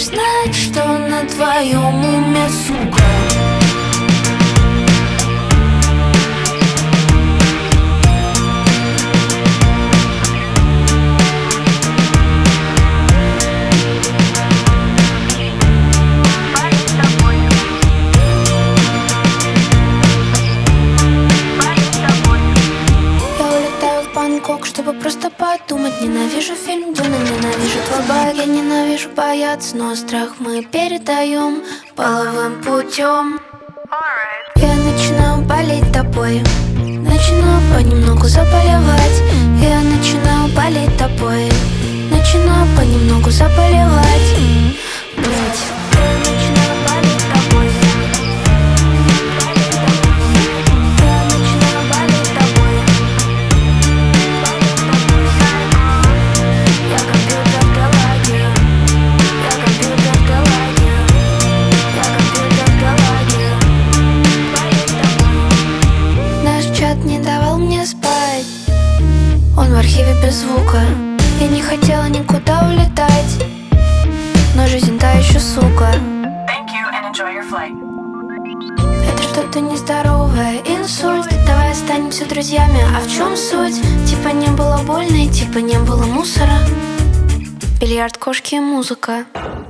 хочешь знать, что на твоем уме, сука? Чтобы просто подумать. Ненавижу фильм Дюна, ненавижу твой баг. Я ненавижу бояться, но страх мы передаем половым путем. Я начинаю болеть тобой, начинаю понемногу заболевать. Я начинаю болеть тобой, начинаю понемногу заболевать. Блять. Не давал мне спать, он в архиве без звука. Я не хотела никуда улетать, но жизнь та еще сука. Это что-то нездоровое, инсульт. Давай останемся друзьями, а в чем суть? Типа не было больно и типа не было мусора. Бильярд, кошки и музыка.